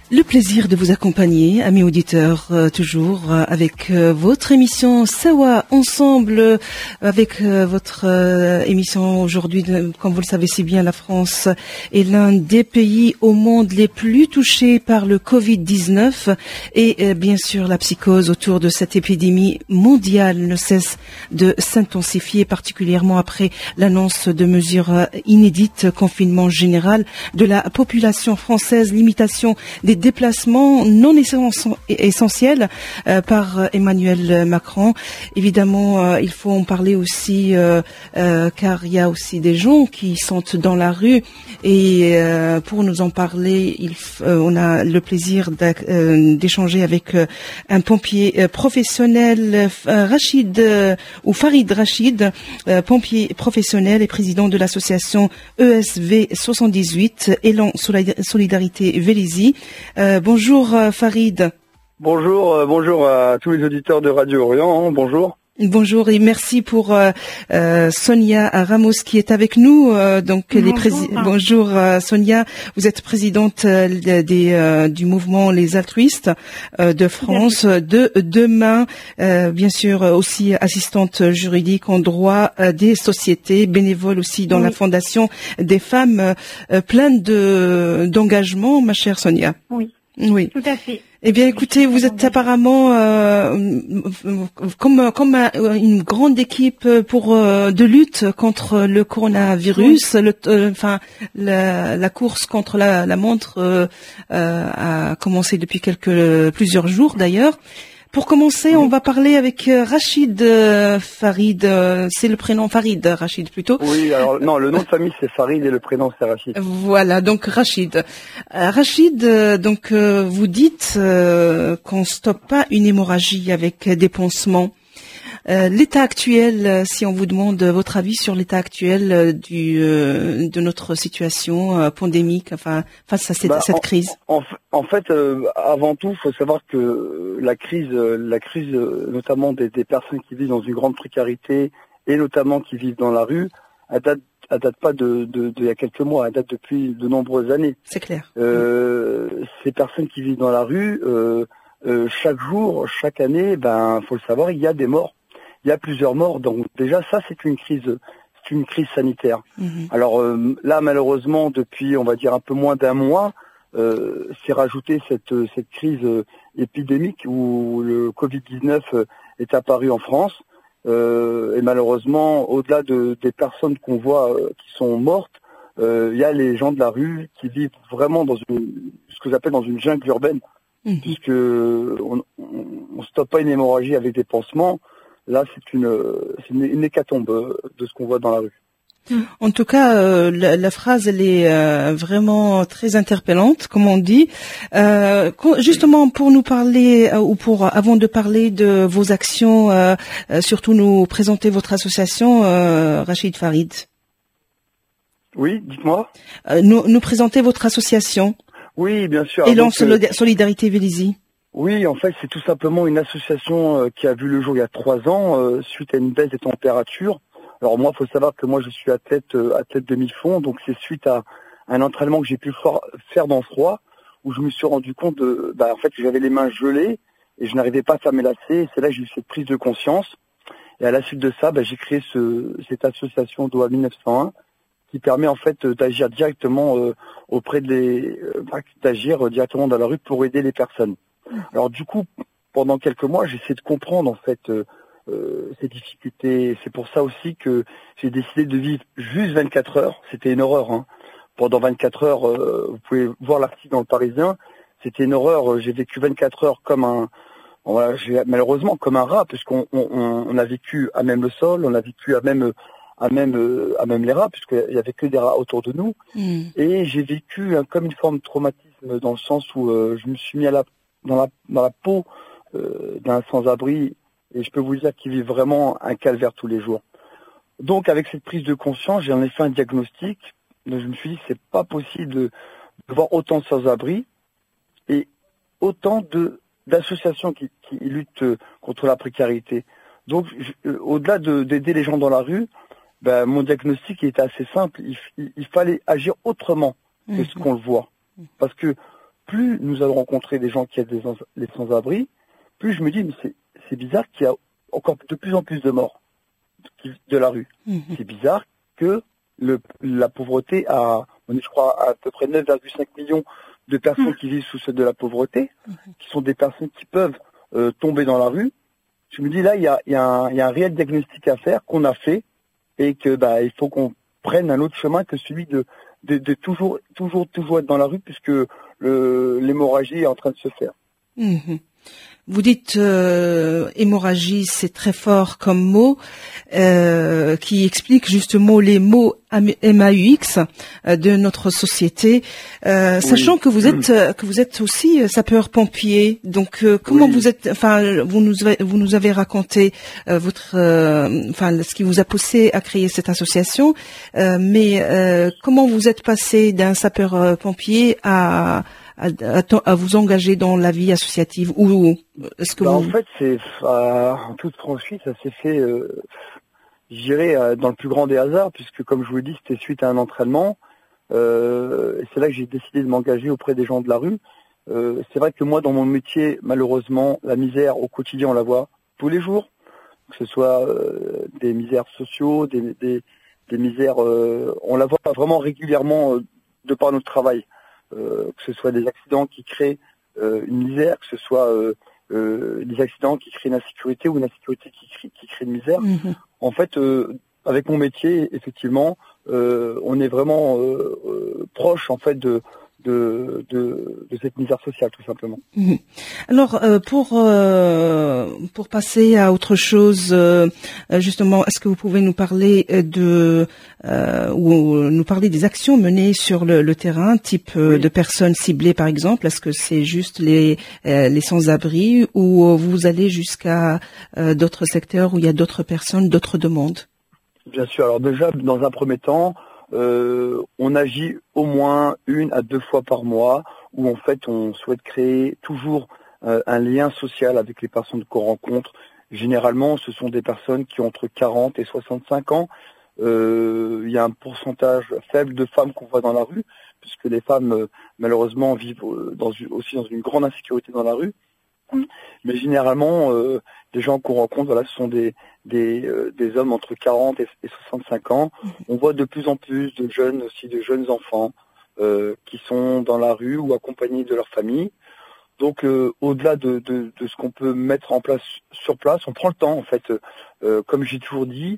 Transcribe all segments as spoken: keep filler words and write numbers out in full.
Le plaisir de vous accompagner, amis auditeurs, euh, toujours euh, avec euh, votre émission Sawa Ensemble, euh, avec euh, votre euh, émission aujourd'hui. De, comme vous le savez si bien, la France est l'un des pays au monde les plus touchés par le covid dix-neuf et euh, bien sûr la psychose autour de cette épidémie mondiale ne cesse de s'intensifier, particulièrement après l'annonce de mesures euh, inédites, confinement général de la population française, limitation des déplacements non essentiels euh, par Emmanuel Macron. Évidemment, euh, il faut en parler aussi euh, euh, car il y a aussi des gens qui sont dans la rue et euh, pour nous en parler, il, euh, on a le plaisir euh, d'échanger avec euh, un pompier euh, professionnel, euh, Rachid euh, ou Farid Rachid, euh, pompier professionnel et président de l'association E S V soixante-dix-huit, Élan Solidarité Vélizy. Euh, bonjour euh, Farid. Bonjour, euh, bonjour à tous les auditeurs de Radio Orient. Hein, bonjour. Bonjour et merci pour euh, euh, Sonia Ramos qui est avec nous. Euh, donc bonjour, les prési- bonjour euh, Sonia, vous êtes présidente euh, des, euh, du mouvement Les Altruistes euh, de France. De demain, euh, bien sûr aussi assistante juridique en droit euh, des sociétés, bénévole aussi dans oui. la Fondation des femmes, euh, pleine de d'engagement, ma chère Sonia. Oui. Oui, tout à fait. Eh bien, écoutez, vous êtes apparemment euh, comme comme une grande équipe pour euh, de lutte contre le coronavirus. Oui. Le, euh, enfin, la, la course contre la, la montre euh, euh, a commencé depuis quelques plusieurs jours d'ailleurs. Pour commencer, on va parler avec Rachid euh, Farid. Euh, c'est le prénom Farid, Rachid plutôt. Oui, alors non, le nom de famille c'est Farid et le prénom c'est Rachid. Voilà, donc Rachid. Euh, Rachid, euh, donc euh, vous dites euh, qu'on stoppe pas une hémorragie avec des pansements. Euh, l'état actuel, euh, si on vous demande votre avis sur l'état actuel euh, du, euh, de notre situation euh, pandémique, enfin face à cette, bah, cette en, crise. En, en fait, euh, avant tout, il faut savoir que la crise, la crise, notamment des, des personnes qui vivent dans une grande précarité et notamment qui vivent dans la rue, elle date, elle date pas de, de, de il y a quelques mois, elle date depuis de nombreuses années. C'est clair. Euh, mmh. Ces personnes qui vivent dans la rue, euh, euh, chaque jour, chaque année, ben, faut le savoir, il y a des morts. Il y a plusieurs morts, donc déjà ça c'est une crise, c'est une crise sanitaire. Mmh. Alors euh, là malheureusement depuis on va dire un peu moins d'un mois, euh, s'est rajouté cette cette crise euh, épidémique où le covid dix-neuf euh, est apparu en France euh, et malheureusement au-delà de des personnes qu'on voit euh, qui sont mortes, euh, il y a les gens de la rue qui vivent vraiment dans une ce que j'appelle dans une jungle urbaine, mmh. puisque on, on, on stoppe pas une hémorragie avec des pansements. Là, c'est une, c'est une, une hécatombe de ce qu'on voit dans la rue. En tout cas, euh, la, la phrase, elle est euh, vraiment très interpellante, comme on dit. Euh, justement, pour nous parler, euh, ou pour avant de parler de vos actions, euh, euh, surtout nous présenter votre association, euh, Rachid Farid. Oui, dites-moi. Euh, nous, nous présenter votre association. Oui, bien sûr. Élan Solidarité Vélizy. Oui, en fait, c'est tout simplement une association euh, qui a vu le jour il y a trois ans euh, suite à une baisse des températures. Alors moi, il faut savoir que moi, je suis athlète euh, athlète demi-fond, donc c'est suite à un entraînement que j'ai pu faire dans le froid, où je me suis rendu compte de, bah, en fait, que j'avais les mains gelées et je n'arrivais pas à faire mes lacets. C'est là que j'ai eu cette prise de conscience. Et à la suite de ça, bah, j'ai créé ce, cette association D O A mille neuf cent un qui permet en fait d'agir directement euh, auprès de les, euh, d'agir directement dans la rue pour aider les personnes. Alors du coup, pendant quelques mois, j'essaie de comprendre en fait euh, euh, ces difficultés. C'est pour ça aussi que j'ai décidé de vivre juste vingt-quatre heures. C'était une horreur. Hein. Pendant vingt-quatre heures, euh, vous pouvez voir l'article dans le Parisien. C'était une horreur. J'ai vécu vingt-quatre heures comme un, voilà, j'ai, malheureusement comme un rat, puisqu'on on, on a vécu à même le sol, on a vécu à même à même à même les rats, puisqu'il y avait que des rats autour de nous. Mmh. Et j'ai vécu hein, comme une forme de traumatisme dans le sens où euh, je me suis mis à la dans la, dans la peau euh, d'un sans-abri, et je peux vous dire qu'il vit vraiment un calvaire tous les jours. Donc avec cette prise de conscience, j'ai en effet un diagnostic, donc je me suis dit c'est pas possible de, de voir autant de sans-abri et autant de d'associations qui, qui luttent contre la précarité. Donc je, euh, au-delà de, d'aider les gens dans la rue, ben, mon diagnostic était assez simple, il, il, il fallait agir autrement que ce qu'on le voit. Parce que plus nous allons rencontrer des gens qui aident les, les sans-abri, plus je me dis, mais c'est, c'est bizarre qu'il y a encore de plus en plus de morts de, de la rue. Mmh. C'est bizarre que le, la pauvreté a, on est je crois à peu près neuf virgule cinq millions de personnes mmh. qui vivent sous le seuil de la pauvreté, mmh. qui sont des personnes qui peuvent euh, tomber dans la rue. Je me dis là, il y a, il y a un, il y a un réel diagnostic à faire qu'on a fait et que bah il faut qu'on prenne un autre chemin que celui de de, de toujours toujours toujours être dans la rue puisque le, l'hémorragie est en train de se faire. Mmh. Vous dites euh, hémorragie, c'est très fort comme mot, euh, qui explique justement les mots M A U X euh, de notre société, euh, oui. Sachant que vous êtes euh, que vous êtes aussi sapeur-pompier. Donc euh, comment oui. vous êtes, enfin vous nous avez, vous nous avez raconté euh, votre, euh, enfin ce qui vous a poussé à créer cette association, euh, mais euh, comment vous êtes passé d'un sapeur-pompier à À, à, à vous engager dans la vie associative ou est-ce que bah vous... En fait, c'est euh, en toute franchise, ça s'est fait, euh, je dirais, euh, dans le plus grand des hasards, puisque comme je vous l'ai dit, c'était suite à un entraînement. Euh, et c'est là que j'ai décidé de m'engager auprès des gens de la rue. Euh, c'est vrai que moi, dans mon métier, malheureusement, la misère au quotidien, on la voit tous les jours, que ce soit euh, des misères sociaux, des, des, des misères, euh, on la voit vraiment régulièrement euh, de par notre travail. Euh, que ce soit des accidents qui créent euh, une misère, que ce soit euh, euh, des accidents qui créent une insécurité ou une insécurité qui crée, qui crée une misère. Mmh. En fait, euh, avec mon métier, effectivement, euh, on est vraiment euh, euh, proche en fait de De, de, de cette misère sociale, tout simplement. Mmh. Alors, euh, pour euh, pour passer à autre chose, euh, justement, est-ce que vous pouvez nous parler de euh, ou nous parler des actions menées sur le, le terrain, type euh, oui. de personnes ciblées, par exemple? Est-ce que c'est juste les euh, les sans-abri ou vous allez jusqu'à euh, d'autres secteurs où il y a d'autres personnes, d'autres demandes? Bien sûr. Alors déjà, dans un premier temps, Euh, on agit au moins une à deux fois par mois où en fait on souhaite créer toujours euh, un lien social avec les personnes qu'on rencontre. Généralement, ce sont des personnes qui ont entre quarante et soixante-cinq ans. Euh, il y a un pourcentage faible de femmes qu'on voit dans la rue, puisque les femmes euh, malheureusement vivent dans une, aussi dans une grande insécurité dans la rue. Mais généralement, euh, les gens qu'on rencontre, voilà, ce sont des des, euh, des hommes entre quarante et soixante-cinq ans. On voit de plus en plus de jeunes aussi, de jeunes enfants euh, qui sont dans la rue ou accompagnés de leur famille. Donc, euh, au-delà de, de, de ce qu'on peut mettre en place sur place, on prend le temps. En fait, euh, comme j'ai toujours dit,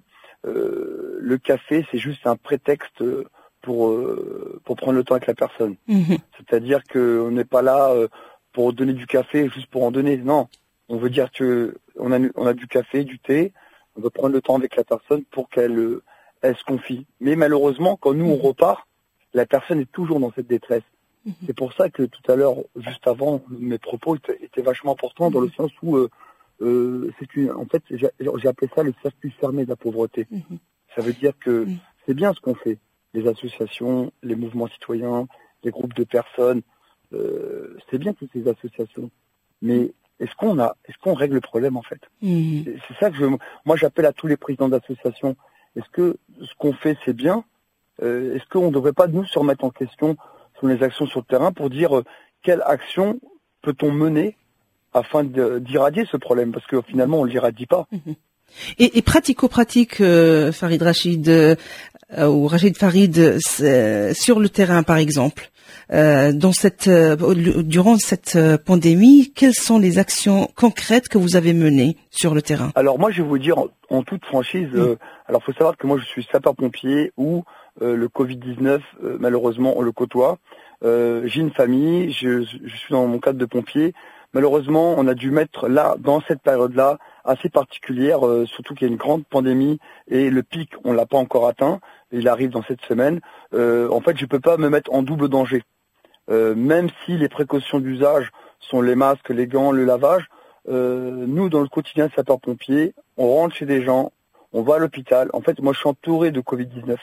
euh, le café, c'est juste un prétexte pour euh, pour prendre le temps avec la personne. Mmh. C'est-à-dire qu'on n'est pas là euh, pour donner du café juste pour en donner. Non, on veut dire que on a on a du café, du thé. On veut prendre le temps avec la personne pour qu'elle elle se confie. Mais malheureusement, quand nous on repart, la personne est toujours dans cette détresse. Mmh. C'est pour ça que tout à l'heure, juste avant, mes propos étaient, étaient vachement importants mmh. dans le sens où euh, euh, c'est une, en fait, j'ai, j'ai appelé ça le circuit fermé de la pauvreté. Mmh. Ça veut dire que mmh. c'est bien ce qu'on fait. Les associations, les mouvements citoyens, les groupes de personnes, euh, c'est bien toutes ces associations. Mais Est-ce qu'on a, est-ce qu'on règle le problème en fait? Mmh. C'est, c'est ça que je, moi j'appelle à tous les présidents d'associations. Est-ce que ce qu'on fait c'est bien? euh, Est-ce qu'on ne devrait pas nous se remettre en question sur les actions sur le terrain pour dire euh, quelle action peut-on mener afin de, d'irradier ce problème? Parce que finalement on ne l'irradie pas. Mmh. Et, et pratico-pratique, euh, Farid Rachid euh, ou Rachid Farid, euh, sur le terrain par exemple. Euh, dans cette, euh, durant cette euh, pandémie, quelles sont les actions concrètes que vous avez menées sur le terrain? Alors moi, je vais vous dire en, en toute franchise. Oui. Euh, alors, faut savoir que moi, je suis sapeur-pompier où euh, le covid dix-neuf, euh, malheureusement, on le côtoie. Euh, j'ai une famille, je, je suis dans mon cadre de pompier. Malheureusement, on a dû mettre là, dans cette période-là, assez particulière, euh, surtout qu'il y a une grande pandémie et le pic, on l'a pas encore atteint. Il arrive dans cette semaine. Euh, en fait, je peux pas me mettre en double danger. Euh, même si les précautions d'usage sont les masques, les gants, le lavage, euh, nous, dans le quotidien de sapeurs-pompiers, on rentre chez des gens, on va à l'hôpital. En fait, moi, je suis entouré de covid dix-neuf.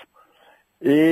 Et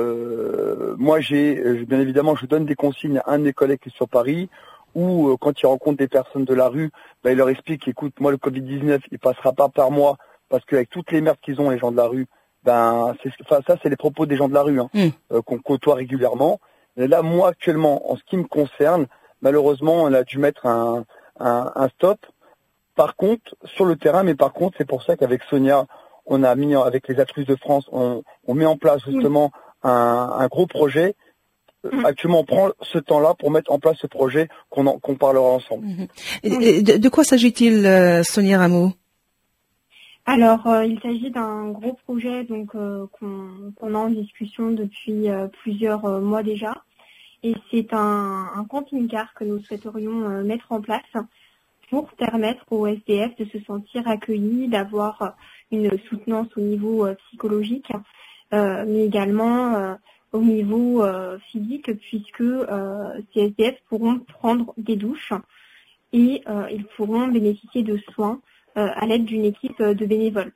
euh, moi, j'ai, bien évidemment, je donne des consignes à un de mes collègues qui est sur Paris, où euh, quand il rencontre des personnes de la rue, ben, il leur explique, écoute, moi, le covid dix-neuf, il passera pas par moi, parce qu'avec toutes les merdes qu'ils ont, les gens de la rue, ben, c'est, enfin, ça, c'est les propos des gens de la rue, hein, mmh. euh, qu'on côtoie régulièrement. Et là, moi, actuellement, en ce qui me concerne, malheureusement, on a dû mettre un, un, un stop. Par contre, sur le terrain, mais par contre, c'est pour ça qu'avec Sonia, on a mis, avec les Actrices de France, on, on met en place justement oui. un, un gros projet. Mmh. Actuellement, on prend ce temps-là pour mettre en place ce projet qu'on en, qu'on parlera ensemble. Mmh. Et de, de quoi s'agit-il, euh, Sonia Rameau? Alors, euh, il s'agit d'un gros projet donc euh, qu'on, qu'on a en discussion depuis euh, plusieurs euh, mois déjà. Et c'est un, un camping-car que nous souhaiterions euh, mettre en place pour permettre aux S D F de se sentir accueillis, d'avoir une soutenance au niveau euh, psychologique, euh, mais également euh, au niveau euh, physique, puisque euh, ces S D F pourront prendre des douches et euh, ils pourront bénéficier de soins euh, à l'aide d'une équipe de bénévoles.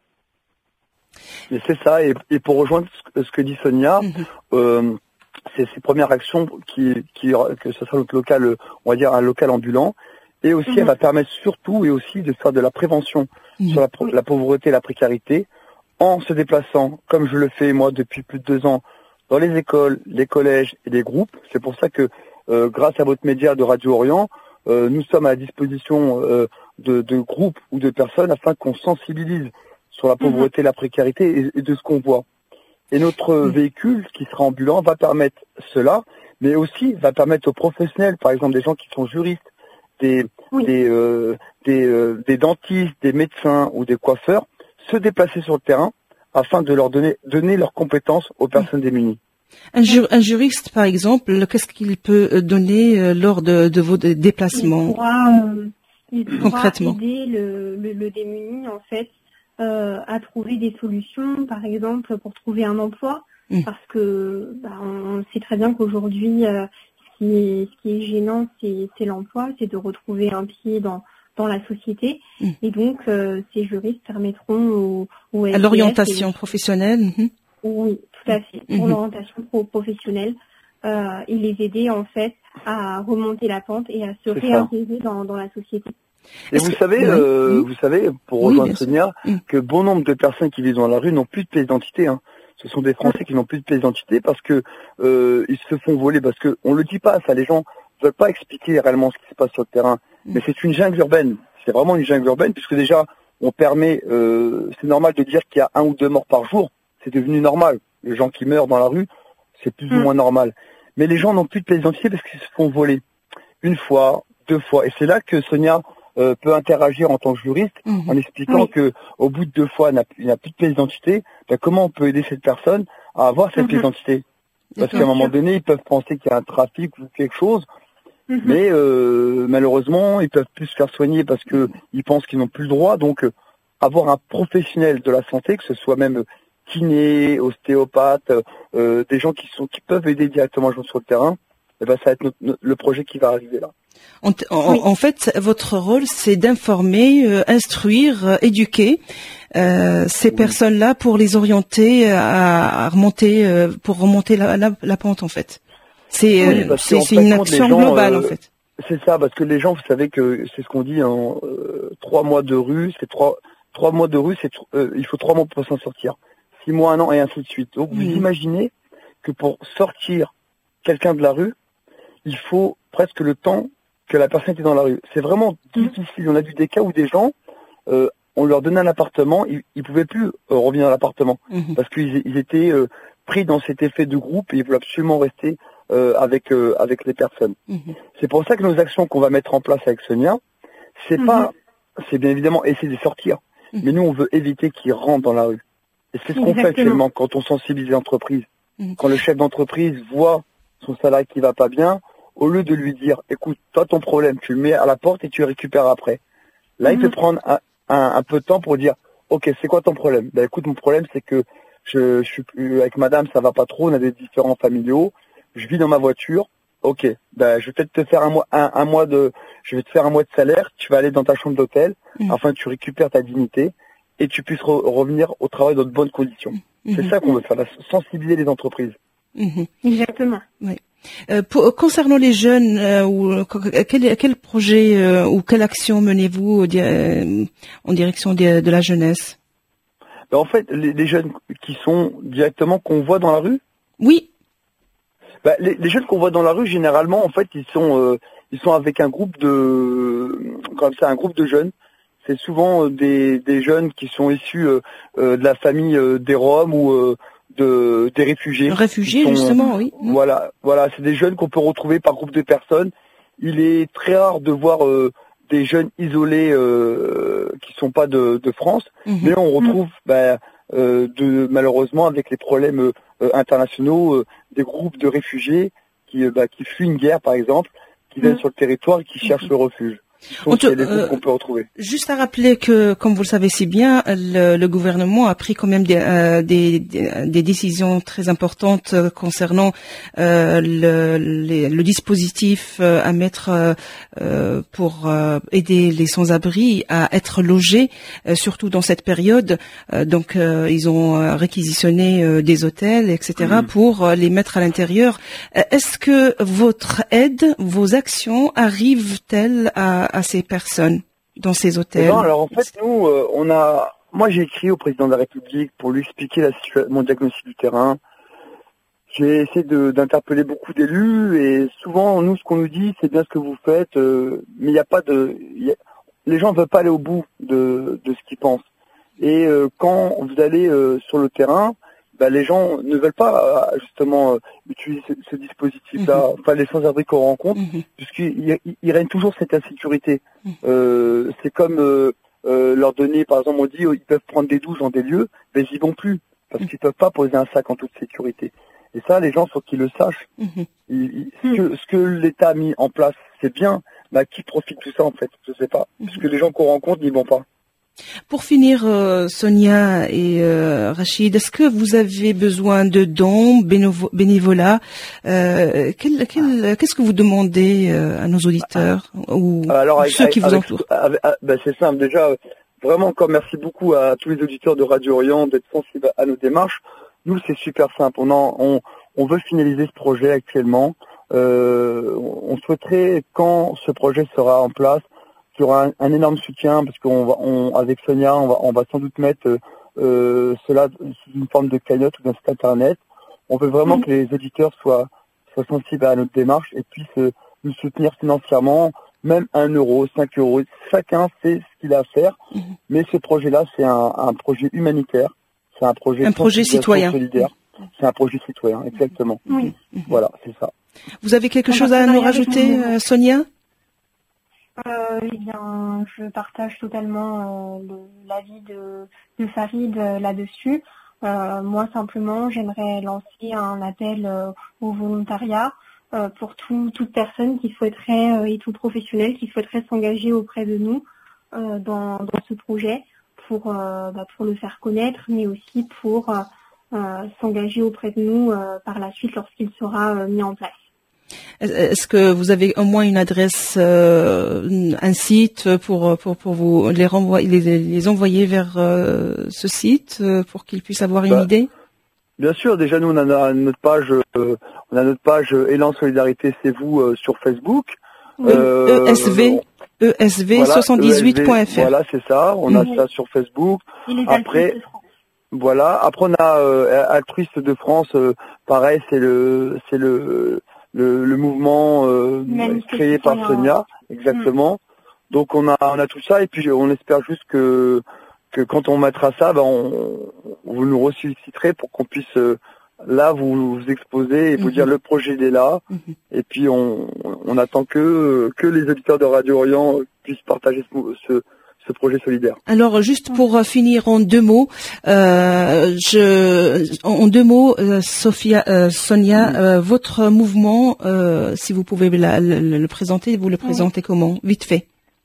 Et c'est ça, et, et pour rejoindre ce que, ce que dit Sonia, mmh. euh, c'est ces premières actions qui, qui, que ce soit notre local, on va dire un local ambulant, et aussi mmh. elle va permettre surtout et aussi de faire de la prévention mmh. sur la, la pauvreté et la précarité, en se déplaçant, comme je le fais moi depuis plus de deux ans, dans les écoles, les collèges et les groupes. C'est pour ça que euh, grâce à votre média de Radio Orient, euh, nous sommes à la disposition euh, de, de groupes ou de personnes afin qu'on sensibilise sur la pauvreté, mmh. la précarité et, et de ce qu'on voit. Et notre mmh. véhicule qui sera ambulant va permettre cela, mais aussi va permettre aux professionnels, par exemple des gens qui sont juristes, des oui. des, euh, des, euh, des dentistes, des médecins ou des coiffeurs, se déplacer sur le terrain afin de leur donner donner leurs compétences aux personnes mmh. démunies. Un, jur, un juriste, par exemple, qu'est-ce qu'il peut donner euh, lors de, de vos déplacements? Il pourra, euh, il pourra concrètement aider le, le, le démuni, en fait, euh, à trouver des solutions, par exemple, pour trouver un emploi, mmh. parce que bah, on sait très bien qu'aujourd'hui, euh, ce, qui est, ce qui est gênant, c'est, c'est l'emploi, c'est de retrouver un pied dans dans la société, mmh. et donc euh, ces juristes permettront aux, aux S D F, à l'orientation et, professionnelle. Mmh. Oui, tout à fait, pour mmh. l'orientation pro- professionnelle euh, et les aider en fait à remonter la pente et à se c'est réintégrer dans, dans la société. Et vous savez, euh, mmh. vous savez, pour rejoindre oui, Sonia, mmh. que bon nombre de personnes qui vivent dans la rue n'ont plus de pièce d'identité. Hein. Ce sont des Français mmh. qui n'ont plus de pièce d'identité parce que euh, ils se font voler, parce que on le dit pas, ça, les gens ne veulent pas expliquer réellement ce qui se passe sur le terrain. Mais c'est une jungle urbaine. C'est vraiment une jungle urbaine puisque déjà, on permet, euh, c'est normal de dire qu'il y a un ou deux morts par jour. C'est devenu normal. Les gens qui meurent dans la rue, c'est plus mmh. ou moins normal. Mais les gens n'ont plus de pièce d'identité parce qu'ils se font voler. Une fois, deux fois. Et c'est là que Sonia euh, peut interagir en tant que juriste mmh. en expliquant oui. que au bout de deux fois, il n'a, il n'a plus de pièce d'identité. Ben, comment on peut aider cette personne à avoir cette mmh. pièce d'identité? Parce qu'à un moment donné, ils peuvent penser qu'il y a un trafic ou quelque chose. Mmh. Mais euh, malheureusement, ils peuvent plus se faire soigner parce que ils pensent qu'ils n'ont plus le droit. Donc, euh, avoir un professionnel de la santé, que ce soit même kiné, ostéopathe, euh, des gens qui sont qui peuvent aider directement les gens sur le terrain, et ben ça va être notre, notre, le projet qui va arriver là. En, en, oui. en fait, votre rôle, c'est d'informer, euh, instruire, euh, éduquer euh, ces oui. personnes-là pour les orienter à, à remonter, euh, pour remonter la, la, la pente en fait. C'est, oui, euh, c'est, c'est une action gens, globale, euh, en fait. C'est ça, parce que les gens, vous savez que c'est ce qu'on dit, en euh, trois mois de rue, c'est trois, trois mois de rue, c'est euh, il faut trois mois pour s'en sortir, six mois, un an, et ainsi de suite. Donc, mmh. vous imaginez que pour sortir quelqu'un de la rue, il faut presque le temps que la personne était dans la rue. C'est vraiment mmh. difficile. On a vu des cas où des gens, euh, on leur donnait un appartement, ils, ils pouvaient plus euh, revenir à l'appartement mmh. parce qu'ils ils étaient euh, pris dans cet effet de groupe et ils voulaient absolument rester Euh, avec euh, avec les personnes. Mmh. C'est pour ça que nos actions qu'on va mettre en place avec Sonia, c'est mmh. pas, c'est bien évidemment essayer de sortir, mmh. mais nous on veut éviter qu'ils rentrent dans la rue. Et c'est ce Exactement. qu'on fait actuellement quand on sensibilise les entreprises. Mmh. Quand le chef d'entreprise voit son salarié qui va pas bien, au lieu de lui dire, écoute, toi ton problème, tu le mets à la porte et tu le récupères après. Là, mmh. il peut prendre un, un, un peu de temps pour dire, ok, c'est quoi ton problème? Ben écoute, mon problème c'est que je, je suis plus avec madame, ça va pas trop, on a des différends familiaux. Je vis dans ma voiture, ok, ben, je vais peut-être te faire un mois, un, un mois de, je vais te faire un mois de salaire, tu vas aller dans ta chambre d'hôtel, mmh. afin que tu récupères ta dignité et tu puisses re- revenir au travail dans de bonnes conditions. Mmh. C'est ça qu'on veut faire, sensibiliser les entreprises. Mmh. Exactement. Oui. Euh, pour, concernant les jeunes, euh, ou, quel, quel projet euh, ou quelle action menez-vous euh, en direction de, de la jeunesse? Ben, en fait, les, les jeunes qui sont directement, qu'on voit dans la rue? Oui. Bah, les, les jeunes qu'on voit dans la rue, généralement, en fait, ils sont, euh, ils sont avec un groupe de, comme ça, un groupe de jeunes. C'est souvent des, des jeunes qui sont issus euh, euh, de la famille euh, des Roms ou euh, de des réfugiés. Réfugiés, sont, justement, oui. Voilà, voilà, c'est des jeunes qu'on peut retrouver par groupe de personnes. Il est très rare de voir euh, des jeunes isolés euh, qui sont pas de, de France, mmh. mais on retrouve, mmh. bah, euh, de malheureusement avec les problèmes euh, internationaux, euh, des groupes de réfugiés qui, euh, bah, qui fuient une guerre, par exemple, qui viennent mmh. sur le territoire et qui cherchent mmh. le refuge. On te, euh, qu'on peut retrouver. Juste à rappeler que, comme vous le savez si bien, le, le gouvernement a pris quand même des, euh, des, des décisions très importantes concernant euh, le, les, le dispositif à mettre euh, pour euh, aider les sans-abri à être logés, euh, surtout dans cette période. Euh, donc, euh, ils ont réquisitionné euh, des hôtels, et cetera, mmh. pour euh, les mettre à l'intérieur. Euh, est-ce que votre aide, vos actions arrivent-elles à à ces personnes dans ces hôtels? Non, alors en fait, nous, euh, on a, moi j'ai écrit au président de la République pour lui expliquer la situation, mon diagnostic du terrain. J'ai essayé de, d'interpeller beaucoup d'élus et souvent, nous, ce qu'on nous dit, c'est bien ce que vous faites, euh, mais il n'y a pas de, y a, les gens ne veulent pas aller au bout de, de ce qu'ils pensent. Et euh, quand vous allez euh, sur le terrain, bah, les gens ne veulent pas justement euh, utiliser ce, ce dispositif-là, mmh. enfin les sans-abri qu'on rencontre, mmh. puisqu'il il, il règne toujours cette insécurité. Mmh. Euh, c'est comme euh, euh, leur donner, par exemple, on dit euh, ils peuvent prendre des douches dans des lieux, mais ils y vont plus, parce mmh. qu'ils peuvent pas poser un sac en toute sécurité. Et ça, les gens, faut qu'ils le sachent. Mmh. Il, il, ce, que, ce que l'État a mis en place, c'est bien, mais à qui profite tout ça en fait? Je sais pas, mmh. puisque les gens qu'on rencontre n'y vont pas. Pour finir, euh, Sonia et euh, Rachid, est-ce que vous avez besoin de dons, bénévo- bénévolat euh, quel, quel, Qu'est-ce que vous demandez euh, à nos auditeurs ou Alors, avec, ceux qui avec, vous entourent? avec, avec, ben c'est simple. Déjà, vraiment encore merci beaucoup à tous les auditeurs de Radio Orient d'être sensibles à nos démarches. Nous, c'est super simple. On, en, on, on veut finaliser ce projet actuellement. Euh, on souhaiterait, quand ce projet sera en place, qu'il y aura un, un énorme soutien, parce qu'on va, on, avec Sonia, on va, on va sans doute mettre euh, cela sous une forme de cagnotte ou d'un site internet. On veut vraiment mmh. que les auditeurs soient, soient sensibles à notre démarche et puissent euh, nous soutenir financièrement, même un euro, cinq euros. Chacun sait ce qu'il a à faire, mmh. mais ce projet-là, c'est un, un projet humanitaire, c'est un projet, un projet citoyen, solidaire, mmh. c'est un projet citoyen, exactement. Oui. Voilà, c'est ça. Vous avez quelque on chose à nous rajouter, euh, Sonia? Euh, eh bien, je partage totalement euh, l'avis de, de Farid euh, là-dessus. Euh, moi, simplement, j'aimerais lancer un appel euh, au volontariat euh, pour tout, toute personne qui souhaiterait, euh, et tout professionnel qui souhaiterait s'engager auprès de nous euh, dans, dans ce projet pour, euh, bah, pour le faire connaître, mais aussi pour euh, euh, s'engager auprès de nous euh, par la suite lorsqu'il sera euh, mis en place. Est-ce que vous avez au moins une adresse, euh, un site pour pour pour vous les renvoyer, les, les envoyer vers euh, ce site euh, pour qu'ils puissent avoir une bah, idée? Bien sûr. Déjà, nous on a notre page, euh, on a notre page Élan Solidarité C'est vous euh, sur Facebook. Oui. Euh, E S V E S V voilà, soixante-dix-huit point F R. Voilà, c'est ça. On a mmh. ça sur Facebook. Après, voilà. Après, on a euh, Altruiste de France. Euh, pareil, c'est le c'est le Le, le mouvement euh, créé par Sonia, exactement. Mmh. Donc on a on a tout ça et puis on espère juste que que quand on mettra ça, ben on, vous nous ressusciterez pour qu'on puisse euh, là vous vous exposer et vous mmh. dire le projet il est là. Mmh. Et puis on on attend que que les auditeurs de Radio Orient puissent partager ce, ce ce projet solidaire. Alors, juste pour finir en deux mots, euh, je, en deux mots, euh, Sophia, euh, Sonia, oui. euh, votre mouvement, euh, si vous pouvez la, le, le présenter, vous le présentez oui. comment? Vite fait.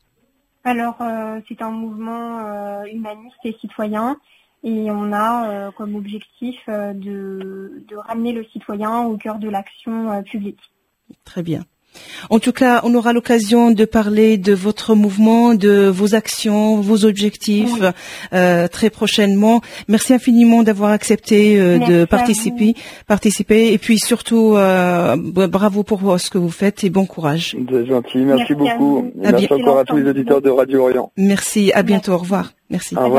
Alors, euh, c'est un mouvement euh, humaniste et citoyen, et on a euh, comme objectif euh, de, de ramener le citoyen au cœur de l'action euh, publique. Très bien. En tout cas, on aura l'occasion de parler de votre mouvement, de vos actions, vos objectifs oui. euh, très prochainement. Merci infiniment d'avoir accepté euh, de participer, participer, et puis surtout euh, bravo pour ce que vous faites et bon courage. C'est gentil, merci, merci beaucoup. Et merci encore à tous les auditeurs de Radio Orient. Merci, à bientôt, au revoir. Merci. Au revoir.